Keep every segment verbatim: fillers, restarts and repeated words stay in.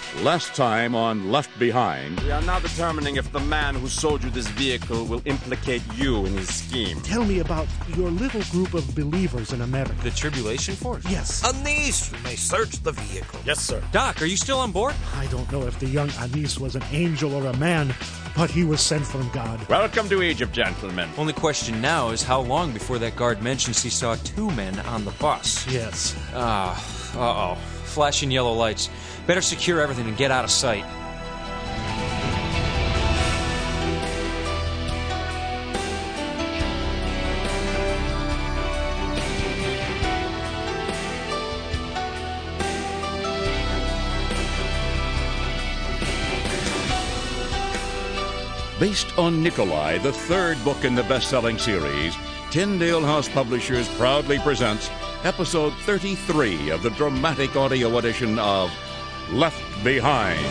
Last time on Left Behind. We are now determining if the man who sold you this vehicle will implicate you in his scheme. Tell me about your little group of believers in America. The Tribulation Force? Yes. Anise may search the vehicle. Yes, sir. Doc, are you still on board? I don't know if the young Anise was an angel or a man, but he was sent from God. Welcome to Egypt, gentlemen. Only question now is how long before that guard mentions he saw two men on the bus. Yes. Ah, uh-oh. Flashing yellow lights. Better secure everything and get out of sight. Based on Nikolai, the third book in the best-selling series, Tyndale House Publishers proudly presents episode thirty-three of the dramatic audio edition of Left Behind.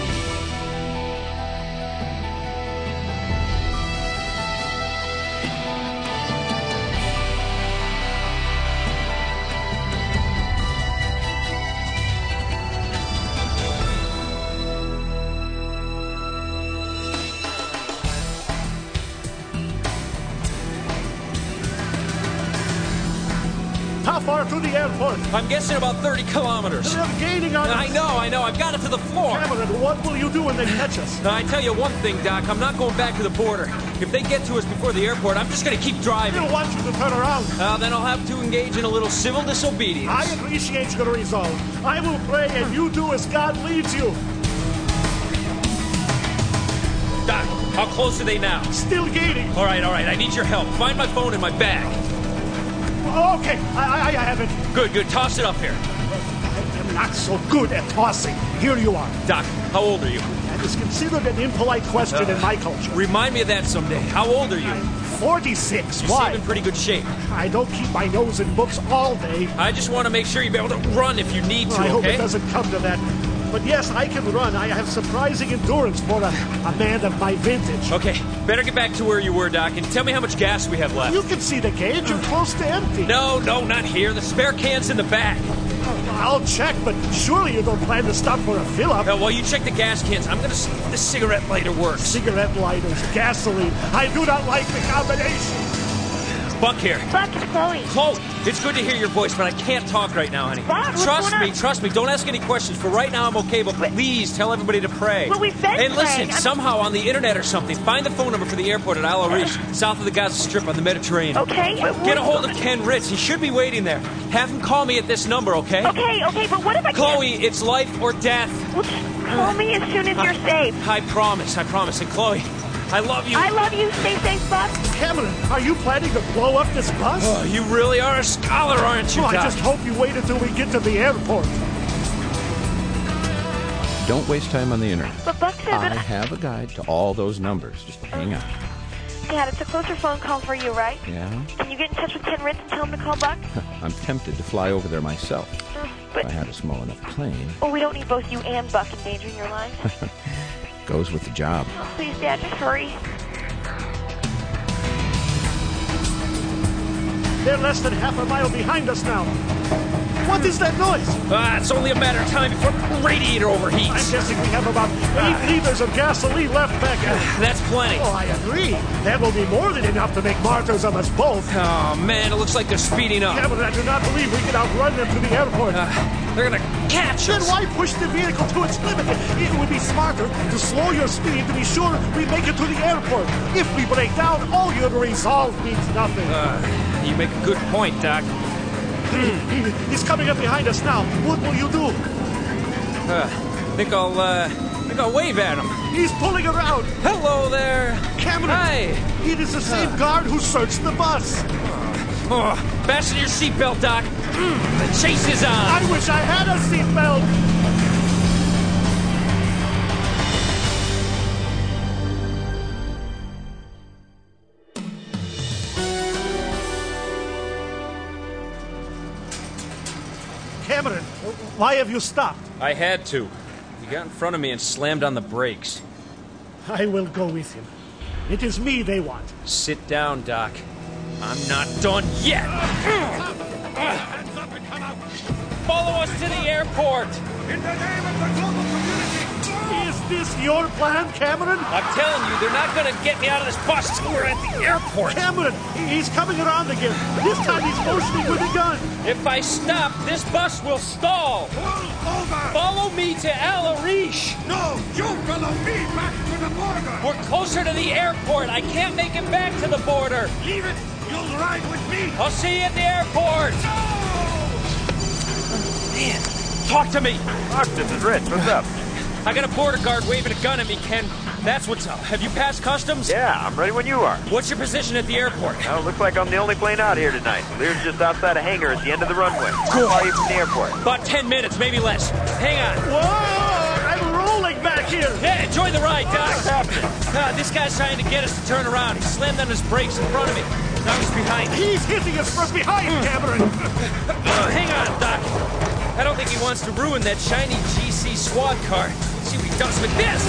How far to the airport? I'm guessing about thirty kilometers. They're gaining on us. I know, I know. I've got it to the floor. Cameron, what will you do when they catch us? Now, I tell you one thing, Doc. I'm not going back to the border. If they get to us before the airport, I'm just going to keep I driving. don't want you to turn around. Uh, then I'll have to engage in a little civil disobedience. I appreciate your resolve. I will pray and you do as God leads you. Doc, how close are they now? Still gaining. All right, all right. I need your help. Find my phone in my bag. Okay, I, I, I have it. Good, good. Toss it up here. I am not so good at tossing. Here you are. Doc, how old are you? That is considered an impolite question Uh, in my culture. Remind me of that someday. How old are you? I'm forty-six. You Why? seem in pretty good shape. I don't keep my nose in books all day. I just want to make sure you'll be able to run if you need to, I hope okay? it doesn't come to that. But yes, I can run. I have surprising endurance for a, a man of my vintage. Okay, better get back to where you were, Doc, and tell me how much gas we have left. You can see the gauge. You're close to empty. No, no, not here. The spare can's in the back. I'll check, but surely you don't plan to stop for a fill-up. Uh, while you check the gas cans, I'm going to see if the cigarette lighter works. Cigarette lighters, gasoline. I do not like the combination. Buck here. Buck, it's Chloe. Chloe, it's good to hear your voice, but I can't talk right now, honey. Buck, what's trust going me, on? trust me. Don't ask any questions. For right now, I'm okay, but please tell everybody to pray. Well, we've been And listen, praying. I'm- somehow on the internet or something, find the phone number for the airport at Al Arish, south of the Gaza Strip on the Mediterranean. Okay. but Get a what- hold of Ken Ritz. He should be waiting there. Have him call me at this number, okay? Okay, okay, but what if I Chloe, it's life or death. can't? Well, just call me as soon as you're safe. I promise, I promise. And Chloe, I love you. I love you. Stay safe, Buck. Cameron, are you planning to blow up this bus? Oh, you really are a scholar, aren't you, Well, I Doc? just hope you wait until we get to the airport. Don't waste time on the internet. But Buck said I that... have a guide to all those numbers. Just hang on. Dad, it's a closer phone call for you, right? Yeah? Can you get in touch with Ken Ritz and tell him to call Buck? I'm tempted to fly over there myself. Uh, If but... I had a small enough plane. Oh, we don't need both you and Buck endangering your lives. Goes with the job. Oh, please, Dad, just hurry. They're less than half a mile behind us now. What is that noise? Ah, it's only a matter of time before the radiator I'm overheats. guessing we have about eight liters of gasoline left back there. That's plenty. Oh, I agree. That will be more than enough to make martyrs of us both. Oh, man, it looks like they're speeding up. Cameron, I do not believe we can outrun them to the airport. Uh, they're gonna catch Then us. why push the vehicle to its limit? It would be smarter to slow your speed to be sure we make it to the airport. If we break down, all your resolve means nothing. Uh, you make a good point, Doc. He- He's coming up behind us now. What will you do? Uh, think I'll, uh, think I'll wave at him. He's pulling around. Hello there. Cameron, Hi. it is the same guard who searched the bus. Oh, fasten your seatbelt, Doc. Mm, the chase is on. I wish I had a seatbelt. Cameron, why have you stopped? I had to. He got in front of me and slammed on the brakes. I will go with him. It is me they want. Sit down, Doc. I'm not done yet. Follow us to the airport. In the name of the global community, this your plan, Cameron? I'm telling you, they're not gonna get me out of this bus till we're at the airport. Cameron, he's coming around again. This time he's motioning with a gun. If I stop, this bus will stall. Pull over! Follow me to Al Arish. No, you follow me back to the border! We're closer to the airport. I can't make it back to the border. Leave it! You'll ride with me! I'll see you at the airport. Man, talk to me. Mark, this is Rich. What's up? I got a border guard waving a gun at me, Ken. That's what's up. Have you passed customs? Yeah, I'm ready when you are. What's your position at the airport? Well, it looks like I'm the only plane out here tonight. Lear's just outside a hangar at the end of the runway. How far are you from the airport? About ten minutes, maybe less. Hang on. Whoa! I'm rolling back here. Yeah, enjoy the ride, Doc. What's happening? Uh, this guy's trying to get us to turn around. He slammed on his brakes in front of me. Now he's behind. He's hitting us from behind, Cameron. Uh, hang on, Doc. I don't think he wants to ruin that shiny G C squad car. See what he does with this.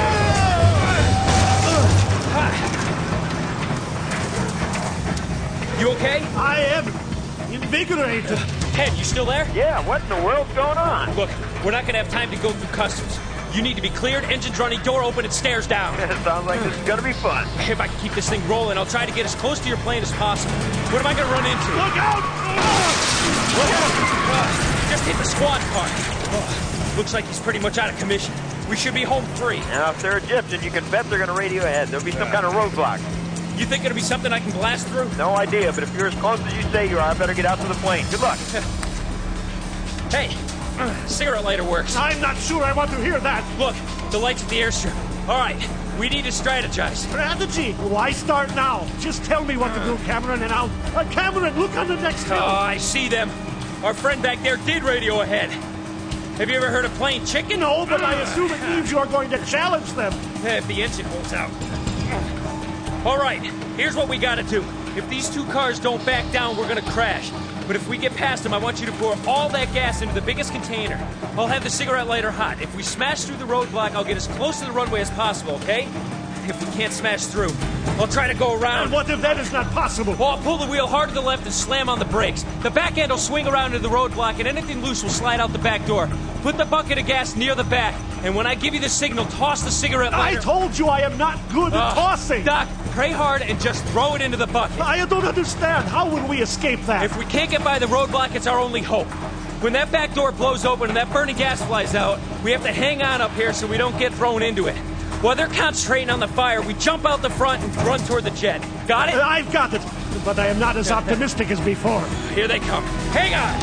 You okay? I am invigorated. Ken, you still there? Yeah, what in the world's going on? Look, we're not going to have time to go through customs. You need to be cleared, engines running, door open, and stairs down. It sounds like this is gonna be fun. If I can keep this thing rolling, I'll try to get as close to your plane as possible. What am I going to run into? Look out! Look out! Uh, just hit the squad car. Oh, looks like he's pretty much out of commission. We should be home free. Now, if they're Egyptian, you can bet they're gonna radio ahead. There'll be some kind of roadblock. You think it'll be something I can blast through? No idea, but if you're as close as you say you are, I better get out to the plane. Good luck. Hey, uh, cigarette lighter works. I'm not sure I want to hear that. Look, the lights at the airstrip. All right, we need to strategize. Strategy? Why start now? Just tell me what to do, Cameron, and I'll... Uh, Cameron, look on the next hill. Oh, I see them. Our friend back there did radio ahead. Have you ever heard of plain chicken? No, but I assume it means you're going to challenge them. Eh, if the engine holds out. All right, here's what we gotta do. If these two cars don't back down, we're gonna crash. But if we get past them, I want you to pour all that gas into the biggest container. I'll have the cigarette lighter hot. If we smash through the roadblock, I'll get as close to the runway as possible, okay? If we can't smash through, I'll try to go around. And what if that is not possible? Well, I'll pull the wheel hard to the left and slam on the brakes. The back end will swing around into the roadblock, and anything loose will slide out the back door. Put the bucket of gas near the back, and when I give you the signal, toss the cigarette lighter. I told you I am not good at Uh, tossing. Doc, pray hard and just throw it into the bucket. I don't understand. How will we escape that? If we can't get by the roadblock, it's our only hope. When that back door blows open and that burning gas flies out, we have to hang on up here so we don't get thrown into it. While they're concentrating on the fire, we jump out the front and run toward the jet. Got it? I've got it, but I am not as optimistic as before. Here they come. Hang on!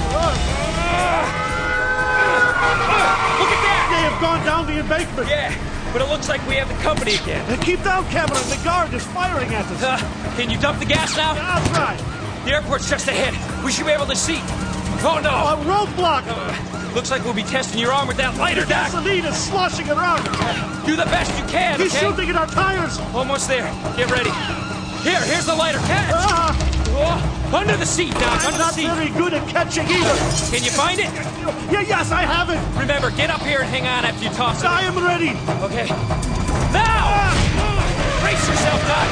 Look at that! They have gone down the embankment. Yeah, but it looks like we have the company again. Uh, Keep down, Cameron. The guard is firing at us. Uh, can you dump the gas now? I'll try. The airport's just ahead. We should be able to see. Oh, no! A roadblock. Uh, looks like we'll be testing your arm with that lighter, The Doc. gasoline is sloshing around. Do the best you can, He's okay? shooting at our tires. Almost there. Get ready. Here, here's the lighter. Catch! Ah, Oh, under the seat, Doc. I'm Under the not seat. very good at catching either. Can you find it? Yeah, yes, I have it. Remember, get up here and hang on after you toss it. I am ready. Okay. Now! Brace yourself, Doc.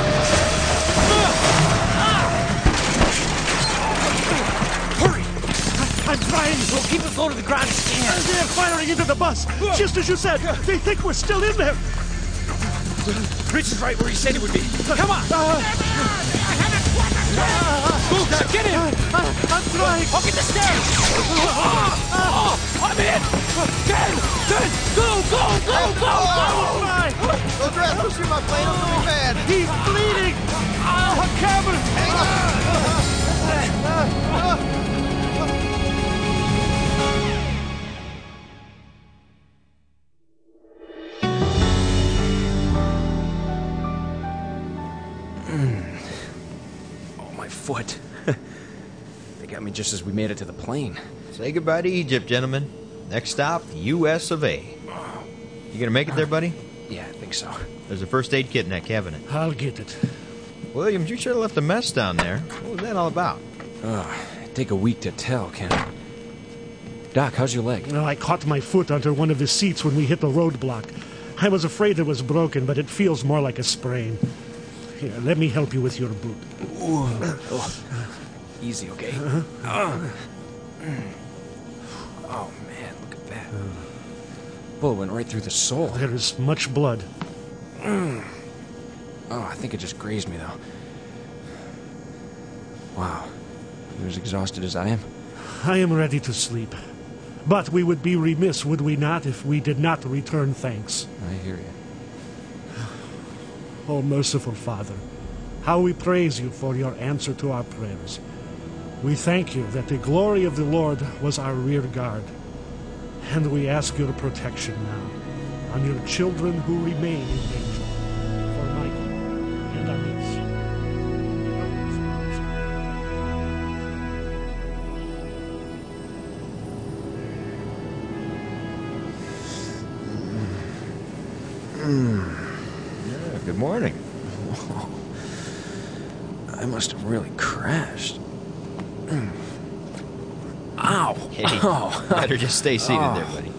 Hurry! I'm trying. We'll keep it low to the ground and stand. They're firing into the bus. Just as you said. They think we're still in there. Rich is right where he said he would be. Come on! Move, Doc, get in! I, I'm trying. I'll get the stairs! Oh, oh, I'm in! Ten! Ten! Go, go, go, go, go! Try. Those rats will shoot my plane. I'm really bad. He's bleeding. Oh, Cameron. Oh, my foot. They got me just as we made it to the plane. Say goodbye to Egypt, gentlemen. Next stop, U S of A. You gonna make it there, buddy? Yeah, I think so. There's a first aid kit in that cabinet. I'll get it. Williams, you should have left a mess down there. What was that all about? Oh, it'd take a week to tell, Ken. Doc, how's your leg? No, I caught my foot under one of the seats when we hit the roadblock. I was afraid it was broken, but it feels more like a sprain. Here, let me help you with your boot. Ooh. Oh. Easy, okay? Uh-huh. Oh, man, look at that. bullet went right through the soul. There is much blood. Mm. Oh, I think it just grazed me, though. Wow. You're as exhausted as I am? I am ready to sleep. But we would be remiss, would we not, if we did not return thanks. I hear you. Oh, merciful Father, how we praise you for your answer to our prayers. We thank you that the glory of the Lord was our rear guard. And we ask your protection now on your children who remain in danger. For Michael and Amis. Yeah, good morning. I must have really crashed. Ow! Hey, Ow. better just stay seated Oh. there, buddy.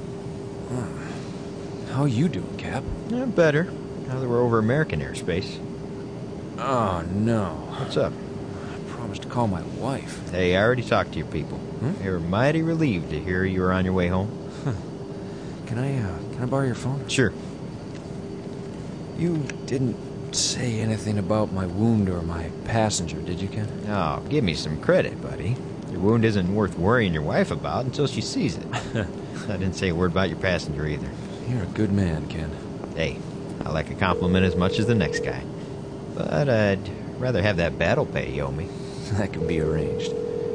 How you doing, Cap? Yeah, better. Now that we're over American airspace. Oh, no. What's up? I promised to call my wife. Hey, I already talked to your people. Hmm? They were mighty relieved to hear you were on your way home. Can I, uh, can I borrow your phone? Sure. You didn't say anything about my wound or my passenger, did you, Ken? Oh, give me some credit, buddy. Your wound isn't worth worrying your wife about until she sees it. I didn't say a word about your passenger either. You're a good man, Ken. Hey, I like a compliment as much as the next guy. But I'd rather have that battle pay you owe me. That can be arranged.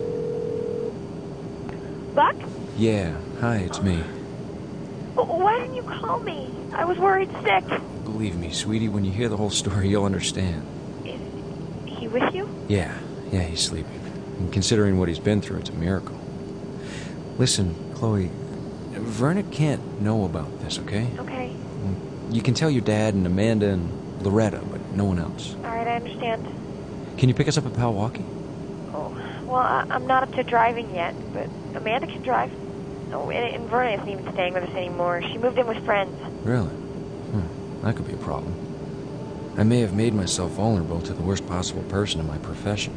Buck? Yeah, hi, it's me. Why didn't you call me? I was worried sick. Believe me, sweetie, when you hear the whole story, you'll understand. Is he with you? Yeah, yeah, he's sleeping. And considering what he's been through, it's a miracle. Listen, Chloe, Verna can't know about this, okay? Okay. You can tell your dad and Amanda and Loretta, but no one else. All right, I understand. Can you pick us up at Palwaukee? Oh, well, I, I'm not up to driving yet, but Amanda can drive. Oh, and, and Verna isn't even staying with us anymore. She moved in with friends. Really? Hmm, that could be a problem. I may have made myself vulnerable to the worst possible person in my profession.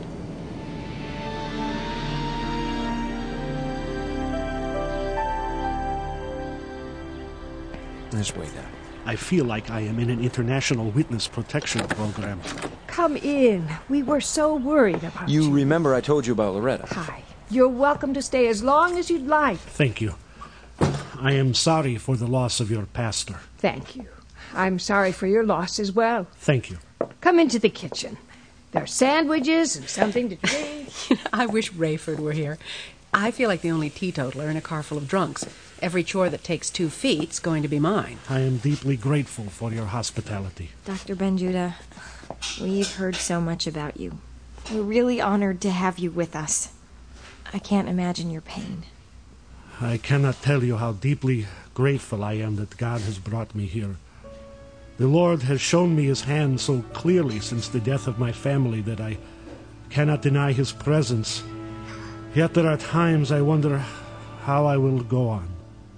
This way, Dad. I feel like I am in an international witness protection program. Come in. We were so worried about you. You remember I told you about Loretta? Hi. You're welcome to stay as long as you'd like. Thank you. I am sorry for the loss of your pastor. Thank you. I'm sorry for your loss as well. Thank you. Come into the kitchen. There's sandwiches and something to drink. I wish Rayford were here. I feel like the only teetotaler in a car full of drunks. Every chore that takes two feet's going to be mine. I am deeply grateful for your hospitality. Doctor Benjuda, we've heard so much about you. We're really honored to have you with us. I can't imagine your pain. I cannot tell you how deeply grateful I am that God has brought me here. The Lord has shown me his hand so clearly since the death of my family that I cannot deny his presence. Yet there are times I wonder how I will go on.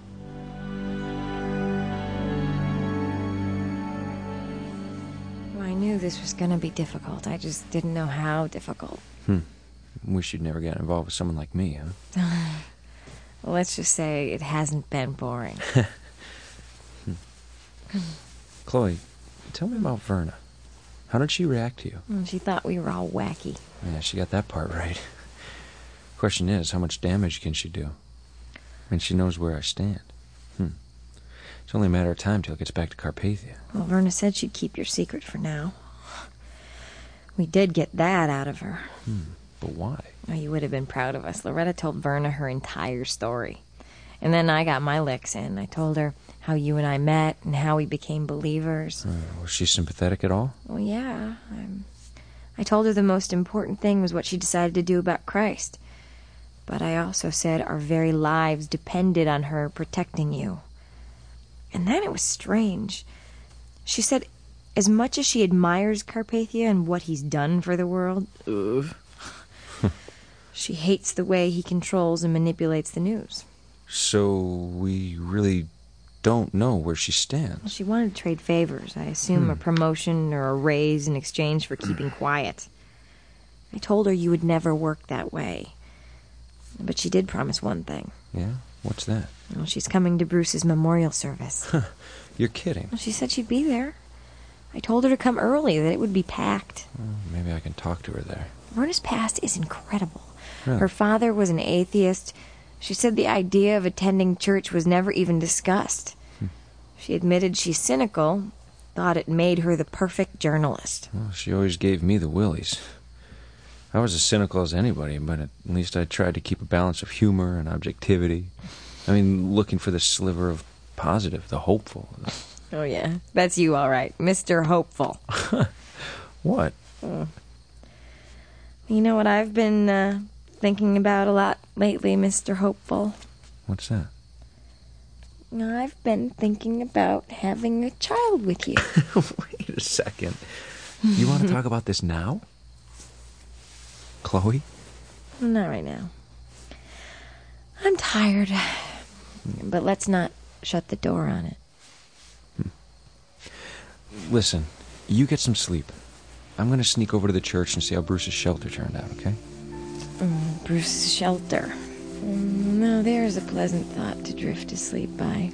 Well, I knew this was going to be difficult. I just didn't know how difficult. Hmm. Wish you'd never got involved with someone like me, huh? Well, let's just say it hasn't been boring. Chloe, tell me about Verna. How did she react to you? Well, she thought we were all wacky. Yeah, she got that part right. Question is, how much damage can she do? I mean, she knows where I stand. Hmm. It's only a matter of time till it gets back to Carpathia. Well, Verna said she'd keep your secret for now. We did get that out of her. Hmm. But why? Oh, you would have been proud of us. Loretta told Verna her entire story. And then I got my licks in. I told her how you and I met and how we became believers. Uh, was she sympathetic at all? Well, yeah. I'm, I told her the most important thing was what she decided to do about Christ. But I also said our very lives depended on her protecting you. And then it was strange. She said as much as she admires Carpathia and what he's done for the world, ugh, she hates the way he controls and manipulates the news. So we really don't know where she stands. Well, she wanted to trade favors. I assume hmm. a promotion or a raise in exchange for keeping quiet. I told her you would never work that way. But she did promise one thing. Yeah? What's that? Well, she's coming to Bruce's memorial service. You're kidding. Well, she said she'd be there. I told her to come early, that it would be packed. Well, maybe I can talk to her there. Verna's past is incredible. Really? Her father was an atheist. She said the idea of attending church was never even discussed. Hmm. She admitted she's cynical, thought it made her the perfect journalist. Well, she always gave me the willies. I was as cynical as anybody, but at least I tried to keep a balance of humor and objectivity. I mean, looking for the sliver of positive, the hopeful. Oh, yeah. That's you, all right. Mister Hopeful. What? Oh. You know what I've been uh, thinking about a lot lately, Mister Hopeful? What's that? I've been thinking about having a child with you. Wait a second. You want to talk about this now? Chloe? Not right now. I'm tired. But let's not shut the door on it. Listen, you get some sleep. I'm going to sneak over to the church and see how Bruce's shelter turned out, okay? Mm, Bruce's shelter. Mm, no, there's a pleasant thought to drift to sleep by.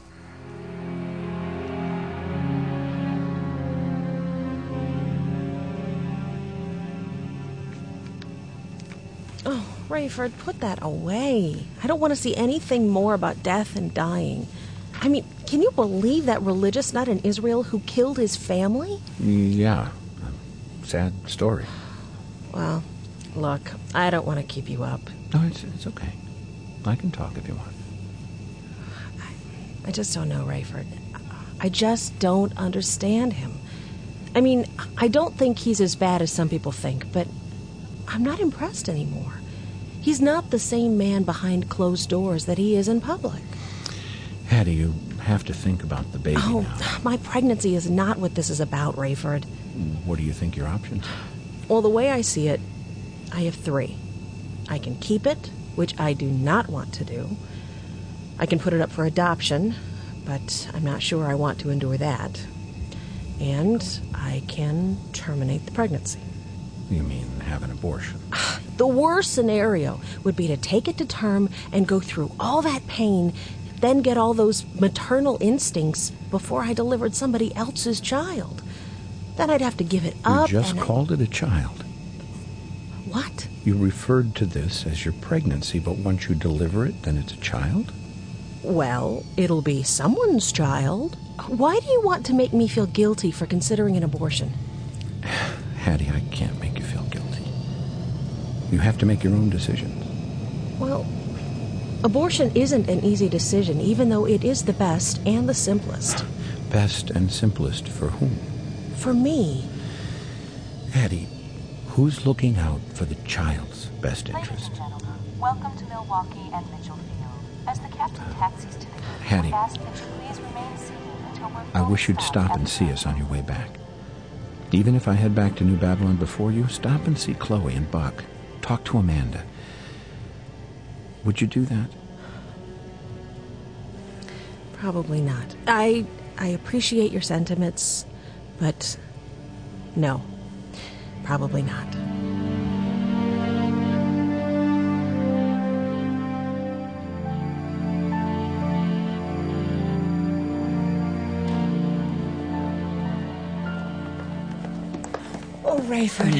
Oh, Rayford, put that away. I don't want to see anything more about death and dying. I mean, can you believe that religious nut in Israel who killed his family? Yeah. Sad story. Well, look, I don't want to keep you up. No, it's, it's okay. I can talk if you want. I, I just don't know, Rayford. I just don't understand him. I mean, I don't think he's as bad as some people think, but I'm not impressed anymore. He's not the same man behind closed doors that he is in public. Hattie, you have to think about the baby oh, now. My pregnancy is not what this is about, Rayford. What do you think your options are? Well, the way I see it, I have three. I can keep it, which I do not want to do. I can put it up for adoption, but I'm not sure I want to endure that. And I can terminate the pregnancy. You mean have an abortion? The worst scenario would be to take it to term and go through all that pain, then get all those maternal instincts before I delivered somebody else's child. Then I'd have to give it up. You just and called I... it a child. What? You referred to this as your pregnancy, but once you deliver it, then it's a child? Well, it'll be someone's child. Why do you want to make me feel guilty for considering an abortion? Hattie, I can't make you feel guilty. You have to make your own decisions. Well, abortion isn't an easy decision, even though it is the best and the simplest. Best and simplest for whom? For me. Hattie, who's looking out for the child's best interest? Ladies and gentlemen, welcome to Milwaukee and Mitchell Field. As the captain taxis to the gate, Hattie, we ask that you please remain seated until we're I wish you'd stop and see us on your way back. Even if I head back to New Babylon before you, stop and see Chloe and Buck. Talk to Amanda. Would you do that? Probably not. I I appreciate your sentiments, but no, probably not. Oh, Rayford.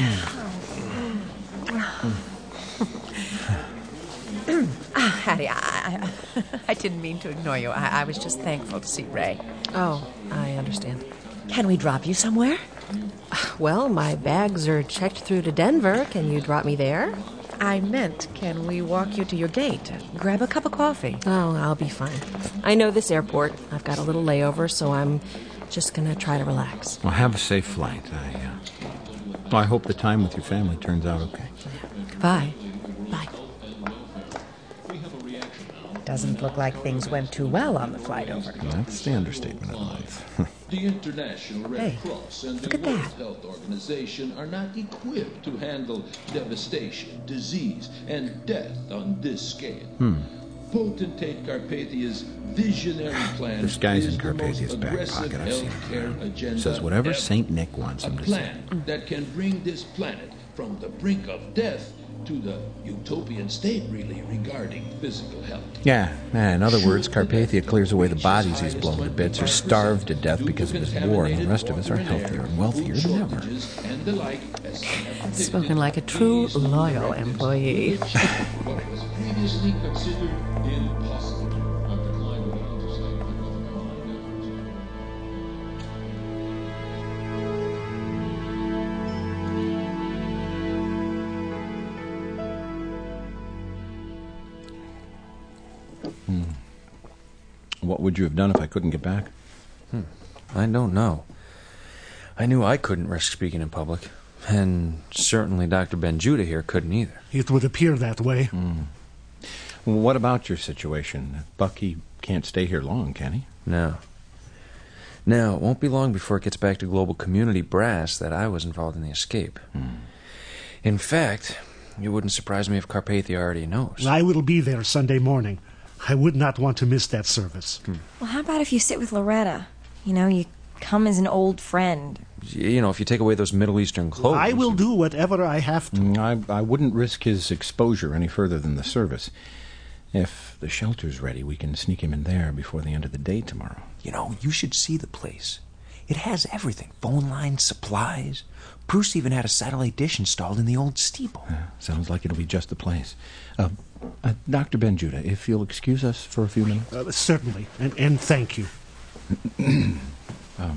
Ah, Hattie, I, I, I didn't mean to ignore you. I, I was just thankful to see Ray. Oh, I understand. Can we drop you somewhere? Well, my bags are checked through to Denver. Can you drop me there? I meant, can we walk you to your gate? Grab a cup of coffee. Oh, I'll be fine. I know this airport. I've got a little layover, so I'm just going to try to relax. Well, have a safe flight. I, uh, well, I hope the time with your family turns out okay. Goodbye. Bye. Doesn't look like things went too well on the flight over. That's the understatement of life. The International Red Hey, Cross and the look at World that. Health Organization are not equipped to handle devastation, disease, and death on this scale. Hmm. Potentate Carpathia's visionary plan This guy's is in Carpathia's the most back aggressive pocket. I've seen healthcare him. agenda Says whatever ever. Saint Nick wants A him to say. plan that can bring this planet from the brink of death to the utopian state, really, regarding physical health. Yeah, in other words, Carpathia clears away the bodies he's blown to bits or starved to death because of his war, and the rest of us are healthier and wealthier than ever. And the like, as Spoken like a true loyal employee. what was previously considered impossible. Doctor Klein went on to say that the command Hmm. What would you have done if I couldn't get back? Hmm. I don't know. I knew I couldn't risk speaking in public, and certainly Doctor Benjuda here couldn't either. It would appear that way. Mm. What about your situation? Bucky can't stay here long, can he? No. No, it won't be long before it gets back to global community brass that I was involved in the escape. Mm. In fact, it wouldn't surprise me if Carpathia already knows. I will be there Sunday morning. I would not want to miss that service. Hmm. Well, how about if you sit with Loretta? You know, you come as an old friend. You know, if you take away those Middle Eastern clothes... I will do whatever I have to. Mm, I, I wouldn't risk his exposure any further than the service. If the shelter's ready, we can sneak him in there before the end of the day tomorrow. You know, you should see the place. It has everything. Phone lines, supplies. Bruce even had a satellite dish installed in the old steeple. Yeah, sounds like it'll be just the place. Uh, uh, Doctor Benjuda, if you'll excuse us for a few minutes. Uh, certainly, and, and thank you. um,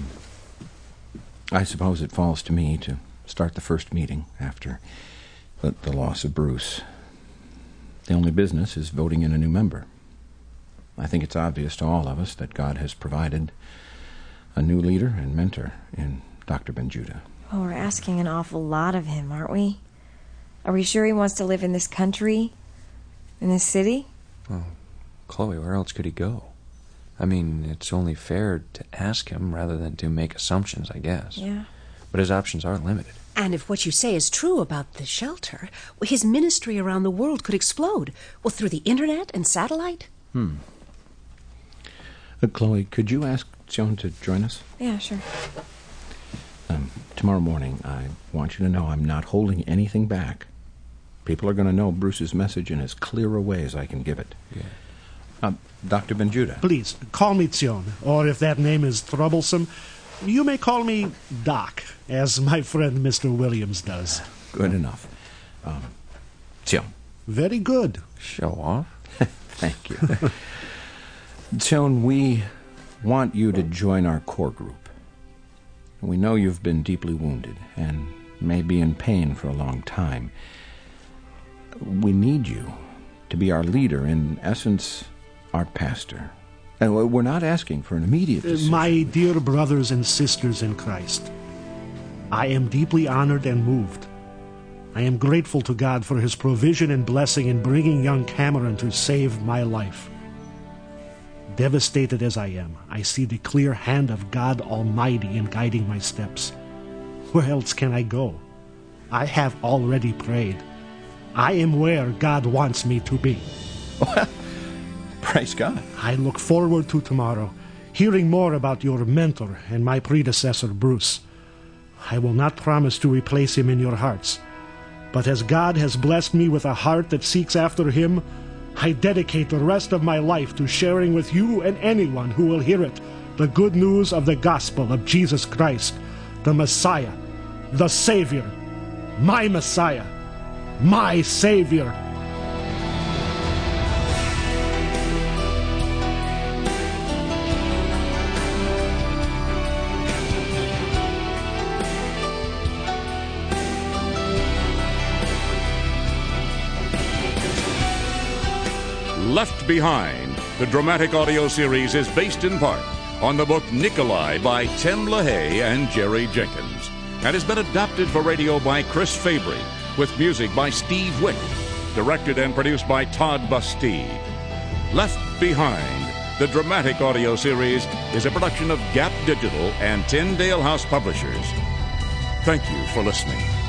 I suppose it falls to me to start the first meeting after the, the loss of Bruce. The only business is voting in a new member. I think it's obvious to all of us that God has provided a new leader and mentor in Doctor Benjuda. Well, we're asking an awful lot of him, aren't we? Are we sure he wants to live in this country? In this city? Well, Chloe, where else could he go? I mean, it's only fair to ask him rather than to make assumptions, I guess. Yeah. But his options are limited. And if what you say is true about the shelter, his ministry around the world could explode. Well, through the internet and satellite? Hmm. Uh, Chloe, could you ask Joan to join us? Yeah, sure. Um, tomorrow morning, I want you to know I'm not holding anything back. People are going to know Bruce's message in as clear a way as I can give it. Yeah. Um, Doctor Benjuda. Please, call me Tion, or if that name is troublesome, you may call me Doc, as my friend Mister Williams does. Good enough. Um, Tion. Very good. Show off. Thank you. Tion, we want you to join our core group. We know you've been deeply wounded and may be in pain for a long time. We need you to be our leader, in essence, our pastor. And we're not asking for an immediate decision. My dear brothers and sisters in Christ, I am deeply honored and moved. I am grateful to God for his provision and blessing in bringing young Cameron to save my life. Devastated as I am, I see the clear hand of God Almighty in guiding my steps. Where else can I go? I have already prayed. I am where God wants me to be. Well, praise God. I look forward to tomorrow, hearing more about your mentor and my predecessor, Bruce. I will not promise to replace him in your hearts, but as God has blessed me with a heart that seeks after him, I dedicate the rest of my life to sharing with you and anyone who will hear it the good news of the gospel of Jesus Christ, the Messiah, the Savior, my Messiah, my Savior. Left Behind, the dramatic audio series, is based in part on the book Nikolai by Tim LaHaye and Jerry Jenkins, and has been adapted for radio by Chris Fabry, with music by Steve Wick, directed and produced by Todd Bastide. Left Behind, the dramatic audio series, is a production of Gap Digital and Tyndale House Publishers. Thank you for listening.